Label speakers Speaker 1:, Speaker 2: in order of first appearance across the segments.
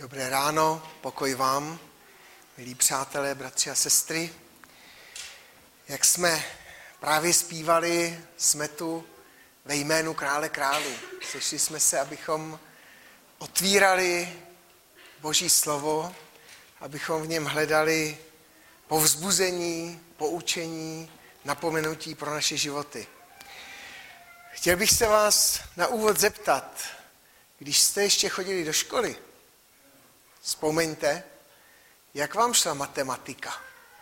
Speaker 1: Dobré ráno, pokoj vám, milí přátelé, bratři a sestry. Jak jsme právě zpívali, jsme tu ve jménu Krále králů. Sešli jsme se, abychom otvírali Boží slovo, abychom v něm hledali povzbuzení, poučení, napomenutí pro naše životy. Chtěl bych se vás na úvod zeptat, když jste ještě chodili do školy, vzpomeňte, jak vám šla matematika.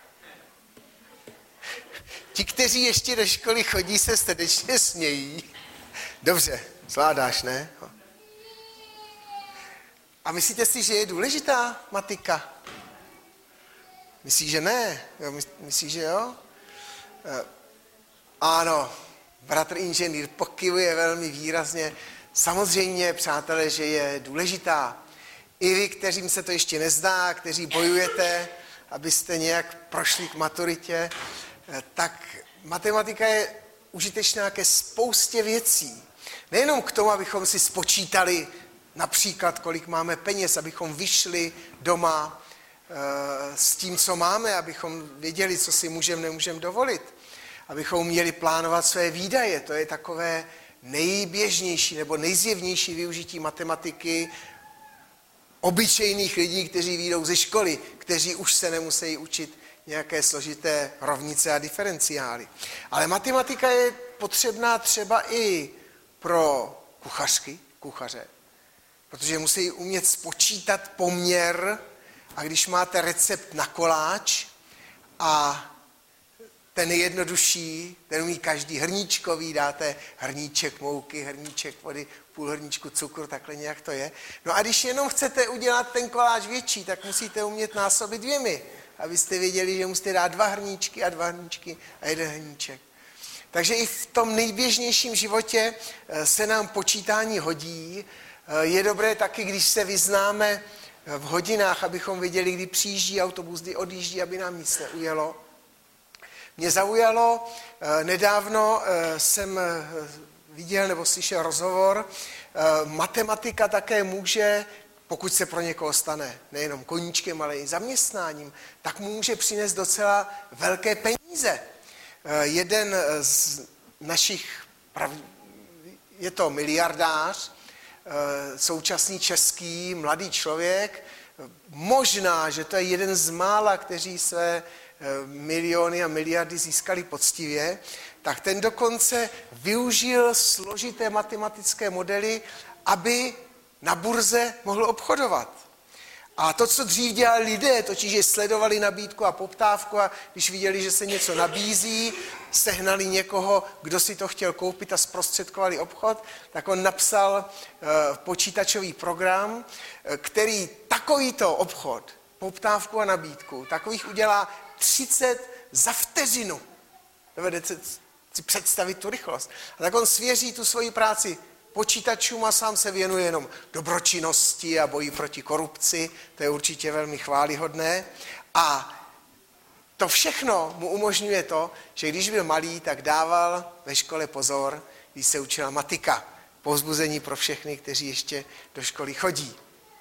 Speaker 1: Ti, kteří ještě do školy chodí, se srdečně smějí. Dobře, zvládáš, ne? A myslíte si, že je důležitá matika? Myslíš, že ne? Myslíš, že jo? Ano, bratr inženýr pokyvuje velmi výrazně. Samozřejmě, přátelé, že je důležitá. I vy, kteřím se to ještě nezdá, kteří bojujete, abyste nějak prošli k maturitě, tak matematika je užitečná ke spoustě věcí. Nejenom k tomu, abychom si spočítali například, kolik máme peněz, abychom vyšli doma s tím, co máme, abychom věděli, co si můžeme, nemůžeme dovolit, abychom měli plánovat své výdaje. To je takové nejběžnější nebo nejzjevnější využití matematiky obyčejných lidí, kteří vyjdou ze školy, kteří už se nemusí učit nějaké složité rovnice a diferenciály. Ale matematika je potřebná třeba i pro kuchaře, protože musí umět spočítat poměr, a když máte recept na koláč a ten nejjednodušší, ten umí každý, hrníčkový, dáte hrníček mouky, hrníček vody, půl hrníčku cukru, takhle nějak to je. No a když jenom chcete udělat ten koláč větší, tak musíte umět násobit 2, abyste věděli, že musíte dát 2 hrníčky a 1 hrníček. Takže i v tom nejběžnějším životě se nám počítání hodí. Je dobré taky, když se vyznáme v hodinách, abychom věděli, kdy přijíždí autobus, kdy odjíždí, aby nám nic neujelo. Mě zaujalo, nedávno jsem viděl nebo slyšel rozhovor, matematika také může, pokud se pro někoho stane nejenom koníčkem, ale i zaměstnáním, tak může přinést docela velké peníze. Jeden z našich, je to miliardář, současný český mladý člověk, možná, že to je jeden z mála, kteří své miliony a miliardy získali poctivě, tak ten dokonce využil složité matematické modely, aby na burze mohl obchodovat. A to, co dřív dělali lidé, totiž že sledovali nabídku a poptávku a když viděli, že se něco nabízí, sehnali někoho, kdo si to chtěl koupit a zprostředkovali obchod, tak on napsal počítačový program, který takovýto obchod, poptávku a nabídku, takových udělá 30 za vteřinu. Dovedete si představit tu rychlost. A tak on svěří tu svoji práci počítačům a sám se věnuje jenom dobročinnosti a boji proti korupci. To je určitě velmi chvályhodné. A to všechno mu umožňuje to, že když byl malý, tak dával ve škole pozor, když se učila matika. Povzbuzení pro všechny, kteří ještě do školy chodí.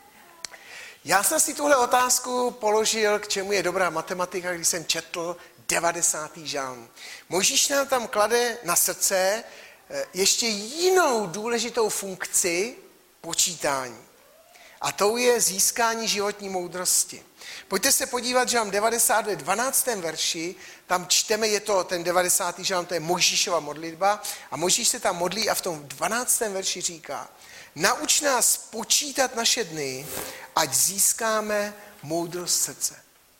Speaker 1: Já jsem si tuhle otázku položil, k čemu je dobrá matematika, když jsem četl 90. žalm. Mojžíš nám tam klade na srdce ještě jinou důležitou funkci počítání. A tou je získání životní moudrosti. Pojďte se podívat, žalm 90 ve 12. verši, tam čteme, je to ten 90. žalm, to je Mojžíšova modlitba a Mojžíš se tam modlí a v tom 12. verši říká: nauč nás počítat naše dny, ať získáme moudrost srdce.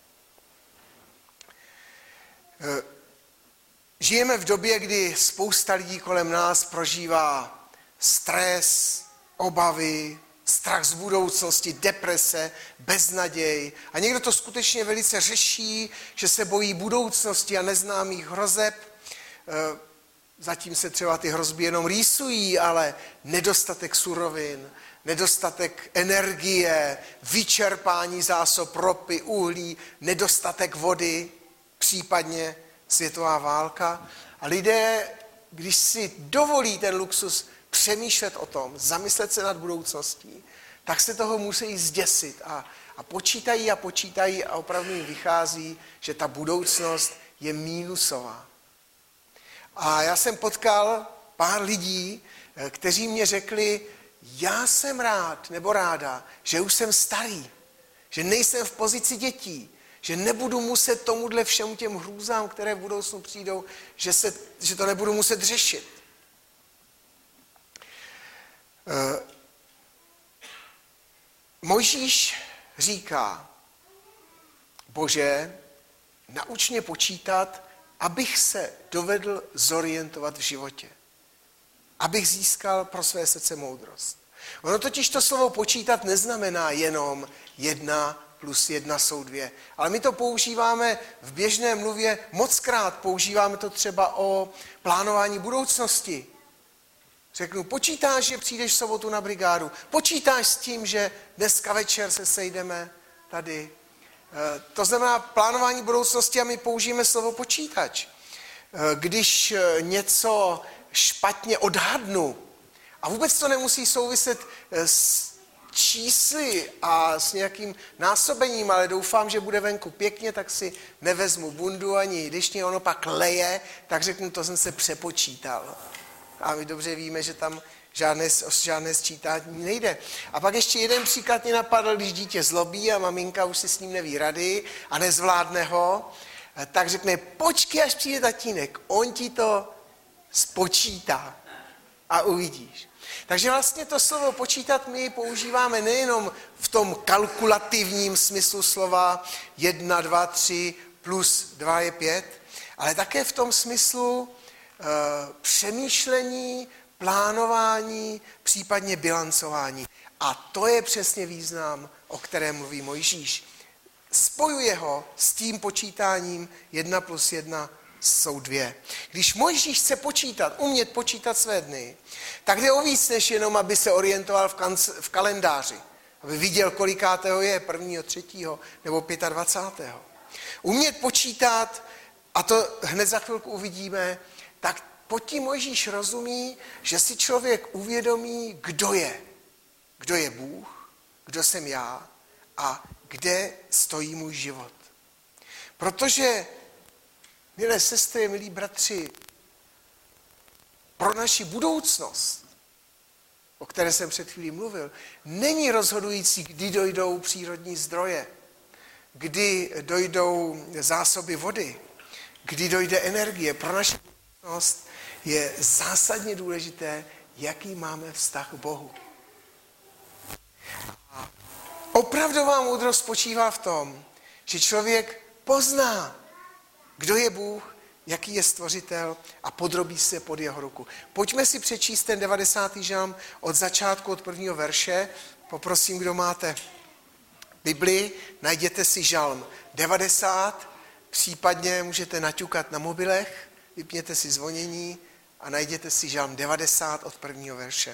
Speaker 1: Žijeme v době, kdy spousta lidí kolem nás prožívá stres, obavy, strach z budoucnosti, deprese, beznaděj. A někdo to skutečně velice řeší, že se bojí budoucnosti a neznámých hrozeb. Zatím se třeba ty hrozby jenom rýsují, ale nedostatek surovin, nedostatek energie, vyčerpání zásob ropy, uhlí, nedostatek vody, případně světová válka. A lidé, když si dovolí ten luxus přemýšlet o tom, zamyslet se nad budoucností, tak se toho musí zděsit a počítají a opravdu jim vychází, že ta budoucnost je mínusová. A já jsem potkal pár lidí, kteří mě řekli, já jsem rád nebo ráda, že už jsem starý, že nejsem v pozici dětí, že nebudu muset tomuhle všemu těm hrůzám, které v budoucnu přijdou, že to nebudu muset řešit. Mojžíš říká, Bože, nauč mě počítat, abych se dovedl zorientovat v životě. Abych získal pro své srdce moudrost. Ono totiž to slovo počítat neznamená jenom 1 + 1 jsou 2. Ale my to používáme v běžné mluvě mockrát. Používáme to třeba o plánování budoucnosti. Řeknu, počítáš, že přijdeš v sobotu na brigádu? Počítáš s tím, že dneska večer se sejdeme tady? To znamená plánování budoucnosti a my použijeme slovo počítač. Když něco špatně odhadnu, a vůbec to nemusí souviset s čísly a s nějakým násobením, ale doufám, že bude venku pěkně, tak si nevezmu bundu ani když mě ono pak leje, tak řeknu, to jsem se přepočítal. A my dobře víme, že tam žádné sčítání nejde. A pak ještě jeden příklad mě napadl, když dítě zlobí a maminka už si s ním neví rady a nezvládne ho, tak řekne, počkej, až přijde tatínek, on ti to spočítá a uvidíš. Takže vlastně to slovo počítat my používáme nejenom v tom kalkulativním smyslu slova 1, 2, 3 + 2 je 5, ale také v tom smyslu přemýšlení, plánování, případně bilancování. A to je přesně význam, o kterém mluví Mojžíš. Spojuje ho s tím počítáním 1 + 1 jsou 2. Když Mojžíš chce umět počítat své dny, tak jde o víc, než jenom, aby se orientoval v kalendáři. Aby viděl, kolikátého je, 1., 3. nebo 25. Umět počítat, a to hned za chvilku uvidíme, tak pod tím Mojžíš rozumí, že si člověk uvědomí, kdo je. Kdo je Bůh, kdo jsem já a kde stojí můj život. Protože, milé sestry, milí bratři, pro naši budoucnost, o které jsem před chvílí mluvil, není rozhodující, kdy dojdou přírodní zdroje, kdy dojdou zásoby vody, kdy dojde energie. Pro naši budoucnost je zásadně důležité, jaký máme vztah k Bohu. A opravdová moudrost spočívá v tom, že člověk pozná, kdo je Bůh, jaký je stvořitel a podrobí se pod jeho ruku. Pojďme si přečíst ten 90. žalm od začátku, od 1. verše. Poprosím, kdo máte Bibli, najděte si žalm 90, případně můžete naťukat na mobilech, vypněte si zvonění a najděte si žalm 90 od 1. verše.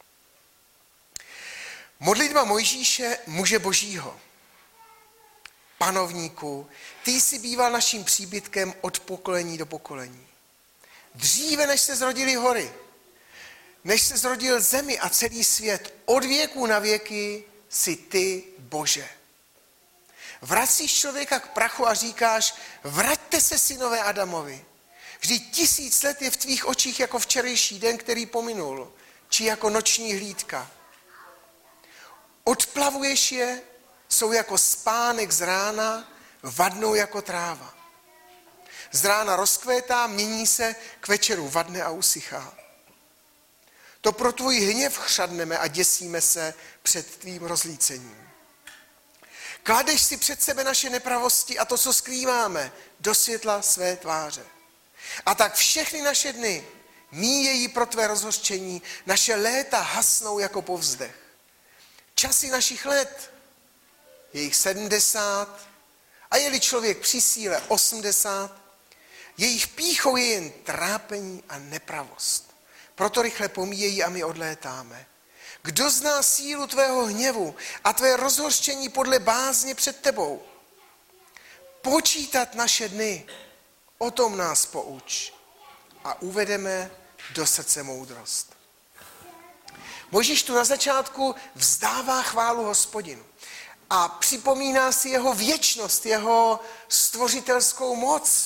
Speaker 1: Modlitba Mojžíše, muže Božího. Panovníku, ty jsi býval naším příbytkem od pokolení do pokolení. Dříve, než se zrodily hory, než se zrodil zemi a celý svět, od věků na věky jsi ty, Bože. Vracíš člověka k prachu a říkáš, vraťte se, synové Adamovi. Vždyť 1000 let je v tvých očích jako včerejší den, který pominul, či jako noční hlídka. Odplavuješ je, jsou jako spánek z rána, vadnou jako tráva. Z rána rozkvétá, mění se, k večeru vadne a usychá. To pro tvůj hněv chřadneme a děsíme se před tvým rozlícením. Kladeš si před sebe naše nepravosti a to, co skrýváme, do světla své tváře. A tak všechny naše dny míjejí pro tvé rozhořčení, naše léta hasnou jako povzdech. Časy našich let, je jich 70, a je-li člověk při síle 80, jejich pýchou je jen trápení a nepravost. Proto rychle pomíjejí a my odlétáme. Kdo zná sílu tvého hněvu a tvé rozhořčení podle bázně před tebou? Počítat naše dny, o tom nás pouč a uvedeme do srdce moudrost. Mojžíš tu na začátku vzdává chválu Hospodinu a připomíná si jeho věčnost, jeho stvořitelskou moc.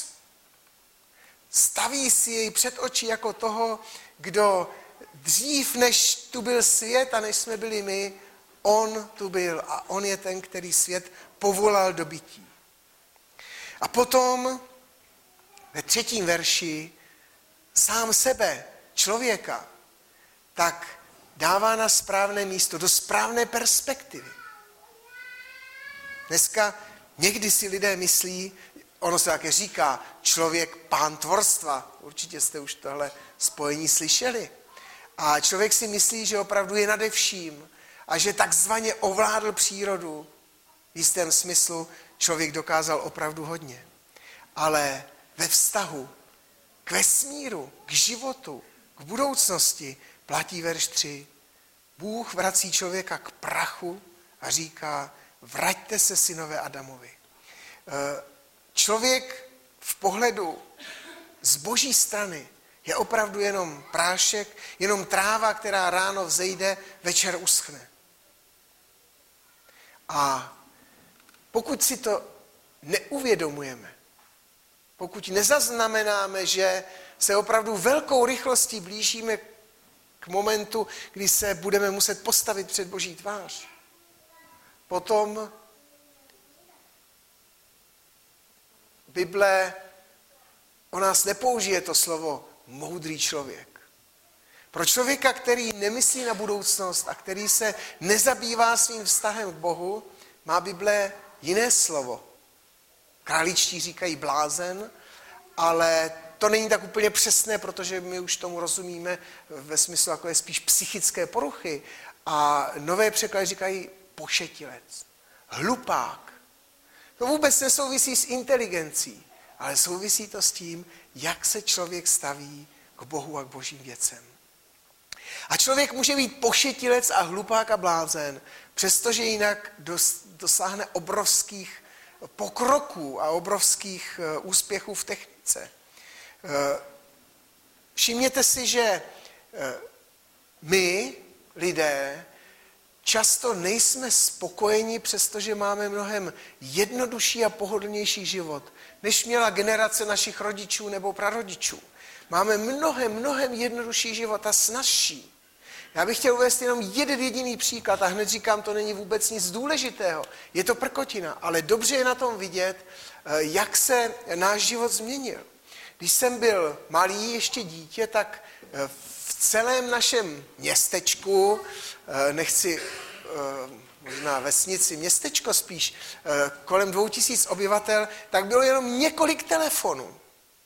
Speaker 1: Staví si jej před oči jako toho, kdo dřív, než tu byl svět a než jsme byli my, on tu byl a on je ten, který svět povolal do bytí. A potom ve 3. verši sám sebe, člověka, tak dává na správné místo, do správné perspektivy. Dneska někdy si lidé myslí, ono se také říká, člověk pán tvorstva. Určitě jste už tohle spojení slyšeli. A člověk si myslí, že opravdu je nade vším a že takzvaně ovládl přírodu. V jistém smyslu člověk dokázal opravdu hodně. Ale ve vztahu k vesmíru, k životu, k budoucnosti platí verš 3. Bůh vrací člověka k prachu a říká, vraťte se, synové Adamovi. Člověk v pohledu z Boží strany je opravdu jenom prášek, jenom tráva, která ráno vzejde, večer uschne. A pokud si to neuvědomujeme, pokud nezaznamenáme, že se opravdu velkou rychlostí blížíme k momentu, kdy se budeme muset postavit před Boží tvář, potom Bible o nás nepoužije to slovo moudrý člověk. Pro člověka, který nemyslí na budoucnost a který se nezabývá svým vztahem k Bohu, má Bible jiné slovo. Králíčtí říkají blázen, ale to není tak úplně přesné, protože my už tomu rozumíme ve smyslu, jako je spíš psychické poruchy. A nové překlady říkají pošetilec, hlupák. To vůbec nesouvisí s inteligencí, ale souvisí to s tím, jak se člověk staví k Bohu a k božím věcem. A člověk může být pošetilec a hlupák a blázen, přestože jinak dosáhne obrovských pokroků a obrovských úspěchů v technice. Všimněte si, že my, lidé, často nejsme spokojeni, přestože máme mnohem jednodušší a pohodlnější život, než měla generace našich rodičů nebo prarodičů. Máme mnohem jednodušší život a snazší. Já bych chtěl uvést jenom jeden jediný příklad a hned říkám, to není vůbec nic důležitého. Je to prkotina, ale dobře je na tom vidět, jak se náš život změnil. Když jsem byl malý, ještě dítě, tak v celém našem městečku, nechci možná vesnici, městečko spíš, kolem 2000 obyvatel, tak bylo jenom několik telefonů.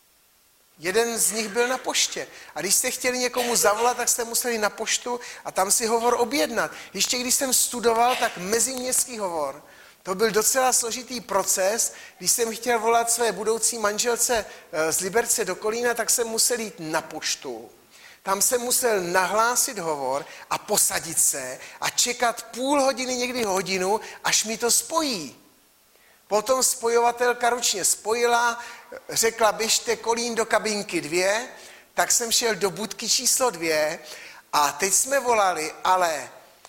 Speaker 1: Jeden z nich byl na poště. A když jste chtěli někomu zavolat, tak jste museli na poštu a tam si hovor objednat. Ještě když jsem studoval, tak meziměstský hovor. To byl docela složitý proces. Když jsem chtěl volat své budoucí manželce z Liberce do Kolína, tak jsem musel jít na poštu. Tam jsem musel nahlásit hovor a posadit se a čekat půl hodiny, někdy hodinu, až mi to spojí. Potom spojovatelka ručně spojila, řekla, běžte Kolín do kabinky 2, tak jsem šel do budky číslo 2 a teď jsme volali, ale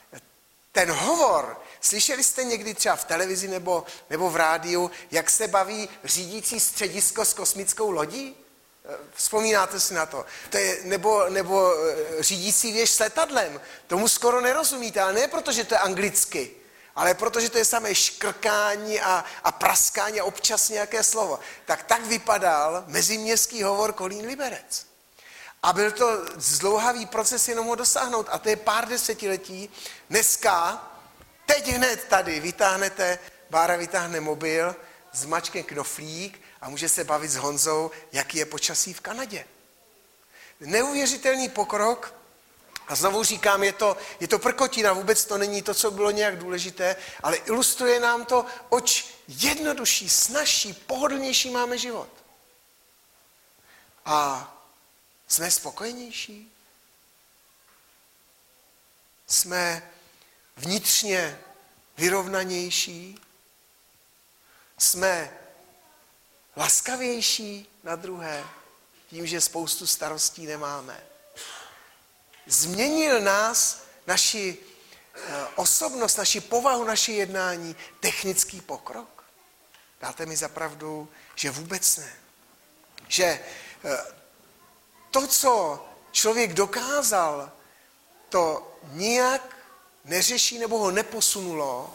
Speaker 1: ten hovor, slyšeli jste někdy třeba v televizi nebo v rádiu, jak se baví řídící středisko s kosmickou lodí? Vzpomínáte si na to? Nebo řídící věž s letadlem. Tomu skoro nerozumíte, ale ne protože to je anglicky, ale protože to je samé škrkání a praskání a občas nějaké slovo. Tak vypadal meziměstský hovor Kolín-Liberec. A byl to zdlouhavý proces jenom ho dosáhnout. A to je pár desetiletí. Dneska, teď hned tady Bára vytáhne mobil, zmačkne knoflík a může se bavit s Honzou, jaký je počasí v Kanadě. Neuvěřitelný pokrok. A znovu říkám, je to prkotina, vůbec to není to, co bylo nějak důležité, ale ilustruje nám to, oč jednodušší, snazší, pohodlnější máme život. A jsme spokojenější? Jsme vnitřně vyrovnanější? Jsme laskavější na druhé tím, že spoustu starostí nemáme? Změnil nás naši osobnost, naši povahu, naše jednání technický pokrok? Dáte mi za pravdu, že vůbec ne. Že to, co člověk dokázal, to nijak neřeší nebo ho neposunulo,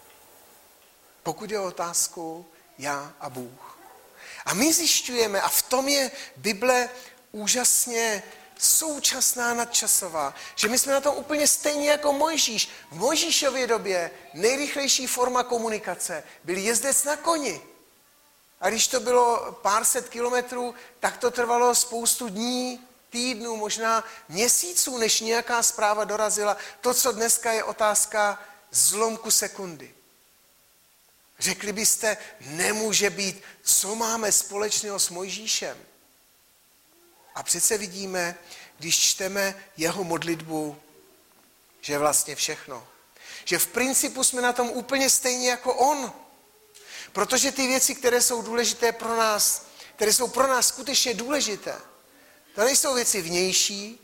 Speaker 1: pokud je o otázku já a Bůh. A my zjišťujeme, a v tom je Bible úžasně současná, nadčasová, že my jsme na tom úplně stejně jako Mojžíš. V Mojžíšově době nejrychlejší forma komunikace byl jezdec na koni. A když to bylo pár set kilometrů, tak to trvalo spoustu dní, týdnů, možná měsíců, než nějaká zpráva dorazila. To, co dneska je otázka zlomku sekundy. Řekli byste, nemůže být, co máme společného s Mojžíšem. A přece vidíme, když čteme jeho modlitbu, že vlastně všechno. Že v principu jsme na tom úplně stejně jako on. Protože ty věci, které jsou důležité pro nás, které jsou pro nás skutečně důležité, to nejsou věci vnější,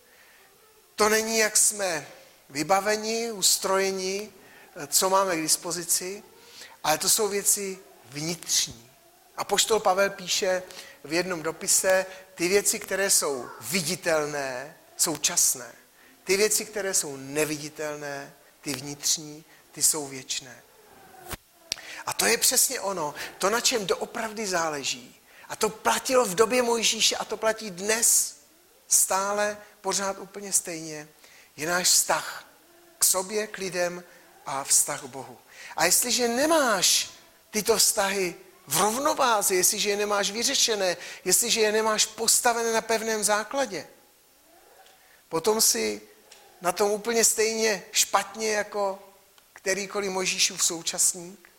Speaker 1: to není, jak jsme vybaveni, ustrojeni, co máme k dispozici, ale to jsou věci vnitřní. Apoštol Pavel píše v jednom dopise, ty věci, které jsou viditelné, jsou časné. Ty věci, které jsou neviditelné, ty vnitřní, ty jsou věčné. A to je přesně ono, to, na čem doopravdy záleží. A to platilo v době Mojžíše a to platí dnes stále, pořád úplně stejně. Je náš vztah k sobě, k lidem a vztah k Bohu. A jestliže nemáš tyto vztahy v rovnováze, jestliže je nemáš vyřešené, jestliže je nemáš postavené na pevném základě, potom si na tom úplně stejně špatně jako kterýkoliv Mojžíšův současník.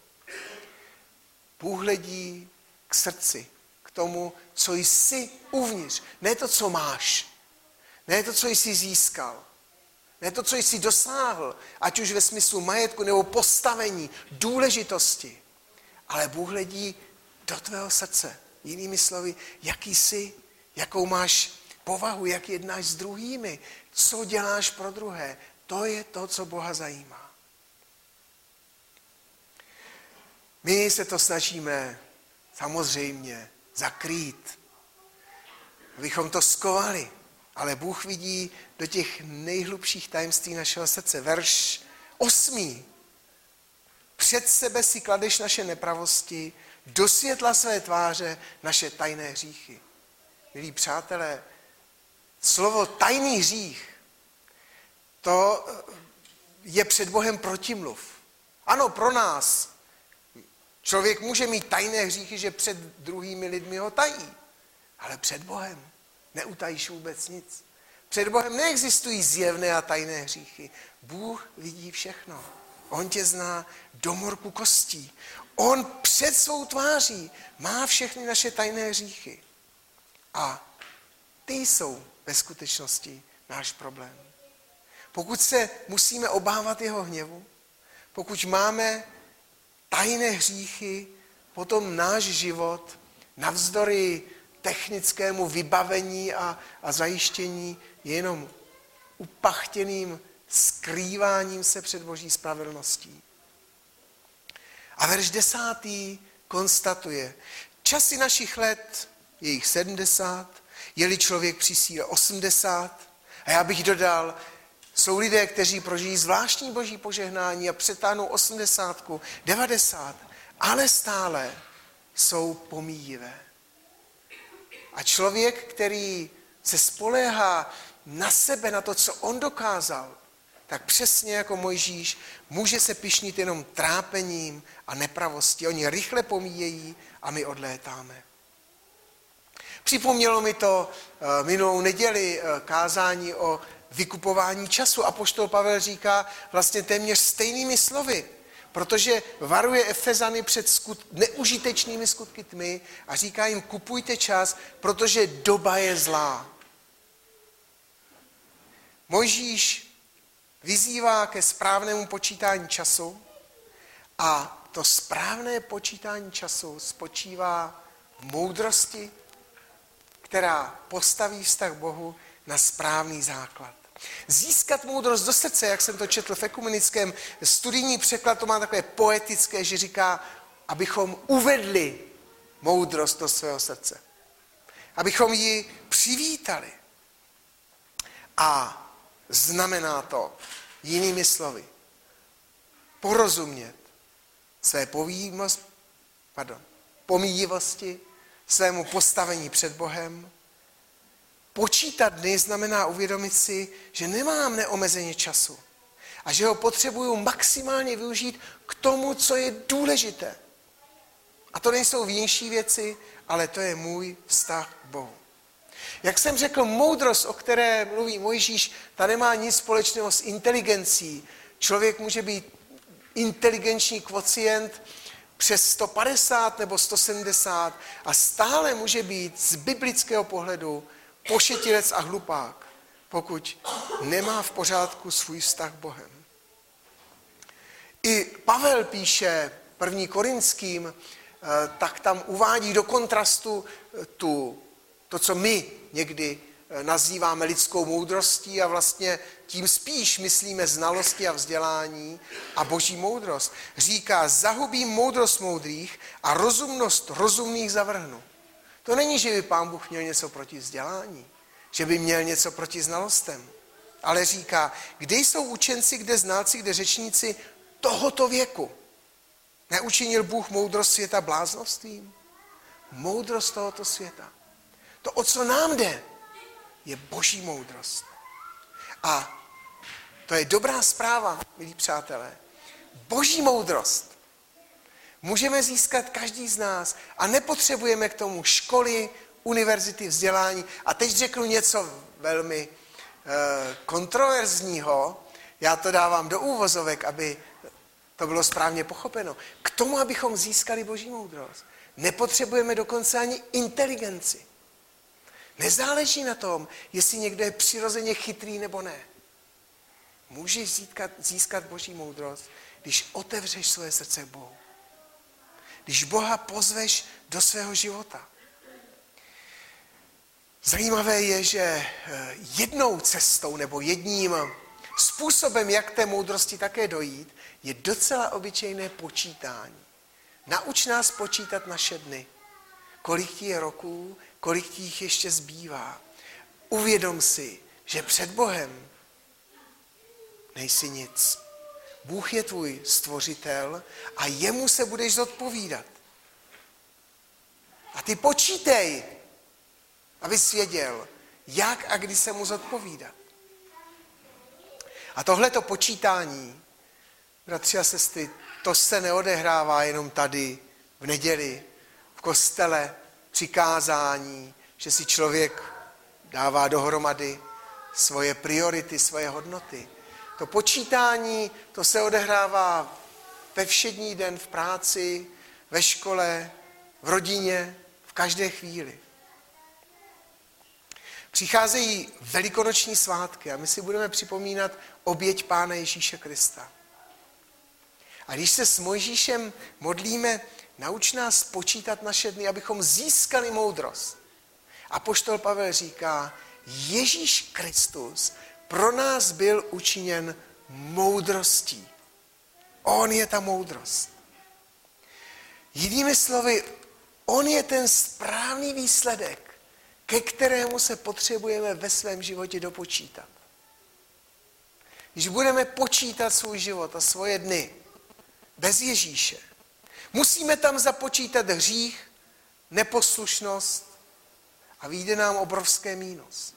Speaker 1: Bůh hledí k srdci, k tomu, co jsi uvnitř. Ne to, co máš. Ne to, co jsi získal. Ne to, co jsi dosáhl, ať už ve smyslu majetku nebo postavení, důležitosti. Ale Bůh hledí do tvého srdce. Jinými slovy, jaký jsi, jakou máš povahu, jak jednáš s druhými, co děláš pro druhé. To je to, co Boha zajímá. My se to snažíme samozřejmě zakrýt, abychom to skovali, ale Bůh vidí do těch nejhlubších tajemství našeho srdce. Verš 8. Před sebe si kladeš naše nepravosti, do světla své tváře naše tajné hříchy. Milí přátelé, slovo tajný hřích, to je před Bohem protimluv. Ano, pro nás. Člověk může mít tajné hříchy, že před druhými lidmi ho tají. Ale před Bohem neutajíš vůbec nic. Před Bohem neexistují zjevné a tajné hříchy. Bůh vidí všechno. On tě zná do morku kostí. On před svou tváří má všechny naše tajné hříchy. A ty jsou ve skutečnosti náš problém. Pokud se musíme obávat jeho hněvu, pokud máme tajné hříchy, potom náš život navzdory technickému vybavení a zajištění je jenom upachtěným skrýváním se před Boží spravedlností. A verš 10. konstatuje, časy našich let je jich 70, je-li člověk při síle 80, a já bych dodal, jsou lidé, kteří prožijí zvláštní Boží požehnání a přetáhnou 80, 90, ale stále jsou pomíjivé. A člověk, který se spoléhá na sebe, na to, co on dokázal, tak přesně jako Mojžíš může se pyšnit jenom trápením a nepravostí. Oni rychle pomíjejí a my odlétáme. Připomnělo mi to minulou neděli kázání o vykupování času. Apoštol Pavel říká vlastně téměř stejnými slovy, protože varuje Efezany před neužitečnými skutky tmy a říká jim, kupujte čas, protože doba je zlá. Mojžíš vyzývá ke správnému počítání času a to správné počítání času spočívá v moudrosti, která postaví vztah k Bohu na správný základ. Získat moudrost do srdce, jak jsem to četl v ekumenickém studijní překlad, to má takové poetické, že říká, abychom uvedli moudrost do svého srdce. Abychom ji přivítali. A znamená to, jinými slovy, porozumět své pomíjivosti, svému postavení před Bohem. Počítat dny znamená uvědomit si, že nemám neomezeně času a že ho potřebuju maximálně využít k tomu, co je důležité. A to nejsou vnější věci, ale to je můj vztah k Bohu. Jak jsem řekl, moudrost, o které mluví Mojžíš, ta nemá nic společného s inteligencí. Člověk může být inteligenční kvocient přes 150 nebo 170 a stále může být z biblického pohledu pošetilec a hlupák, pokud nemá v pořádku svůj vztah k Bohem. I Pavel píše 1. Korinským, tak tam uvádí do kontrastu to, co my někdy nazýváme lidskou moudrostí a vlastně tím spíš myslíme znalosti a vzdělání a boží moudrost. Říká, zahubím moudrost moudrých a rozumnost rozumných zavrhnu. To není, že by Pán Bůh měl něco proti vzdělání, že by měl něco proti znalostem, ale říká, kde jsou učenci, kde znalci, kde řečníci tohoto věku. Neučinil Bůh moudrost světa bláznovstvím? Moudrost tohoto světa. To, o co nám jde, je boží moudrost. A to je dobrá zpráva, milí přátelé. Boží moudrost můžeme získat každý z nás a nepotřebujeme k tomu školy, univerzity, vzdělání. A teď řeknu něco velmi kontroverzního, já to dávám do úvozovek, aby to bylo správně pochopeno. K tomu, abychom získali boží moudrost, nepotřebujeme dokonce ani inteligenci. Nezáleží na tom, jestli někdo je přirozeně chytrý nebo ne. Můžeš získat boží moudrost, když otevřeš své srdce k Bohu. Když Boha pozveš do svého života. Zajímavé je, že jednou cestou nebo jedním způsobem, jak té moudrosti také dojít, je docela obyčejné počítání. Nauč nás počítat naše dny. Kolik ti je roků, kolik ti jich ještě zbývá. Uvědom si, že před Bohem nejsi nic. Bůh je tvůj stvořitel a jemu se budeš zodpovídat. A ty počítej, abys věděl, jak a kdy se mu zodpovídat. A tohleto počítání, bratři a sestry, to se neodehrává jenom tady v neděli, v kostele, při kázání, že si člověk dává dohromady svoje priority, svoje hodnoty. To počítání, to se odehrává ve všední den v práci, ve škole, v rodině, v každé chvíli. Přicházejí velikonoční svátky a my si budeme připomínat oběť Pána Ježíše Krista. A když se s Mojžíšem modlíme, nauč nás počítat naše dny, abychom získali moudrost. Apoštol Pavel říká, Ježíš Kristus pro nás byl učiněn moudrostí. On je ta moudrost. Jinými slovy, on je ten správný výsledek, ke kterému se potřebujeme ve svém životě dopočítat. Když budeme počítat svůj život a svoje dny bez Ježíše, musíme tam započítat hřích, neposlušnost a vyjde nám obrovské mínus.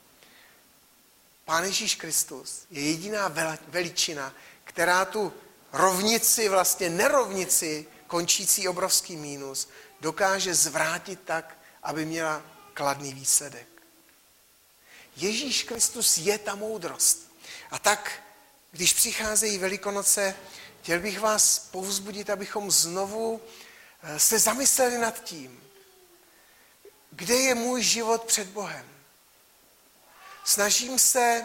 Speaker 1: Pán Ježíš Kristus je jediná veličina, která tu rovnici, vlastně nerovnici, končící obrovský mínus, dokáže zvrátit tak, aby měla kladný výsledek. Ježíš Kristus je ta moudrost. A tak, když přicházejí Velikonoce, chtěl bych vás povzbudit, abychom znovu se zamysleli nad tím, kde je můj život před Bohem. Snažím se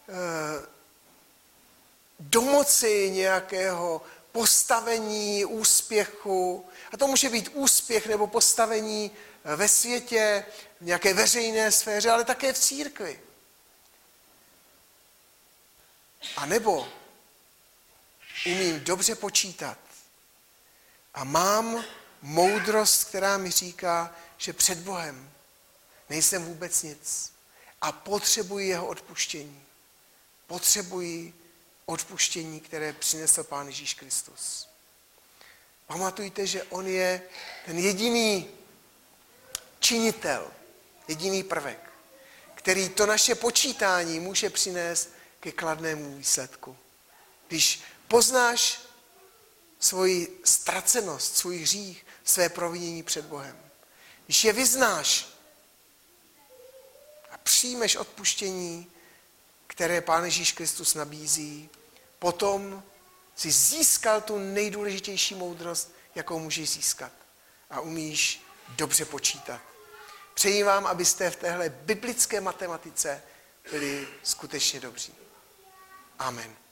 Speaker 1: domoci nějakého postavení, úspěchu. A to může být úspěch nebo postavení ve světě, v nějaké veřejné sféře, ale také v církvi. A nebo umím dobře počítat a mám moudrost, která mi říká, že před Bohem nejsem vůbec nic a potřebuji jeho odpuštění. Potřebuji odpuštění, které přinesl Pán Ježíš Kristus. Pamatujte, že on je ten jediný činitel, jediný prvek, který to naše počítání může přinést ke kladnému výsledku. Když poznáš svoji ztracenost, svůj hřích, své provinění před Bohem, když je vyznáš a přijmeš odpuštění, které Pán Ježíš Kristus nabízí, potom jsi získal tu nejdůležitější moudrost, jakou můžeš získat. A umíš dobře počítat. Přeji vám, abyste v téhle biblické matematice byli skutečně dobří. Amen.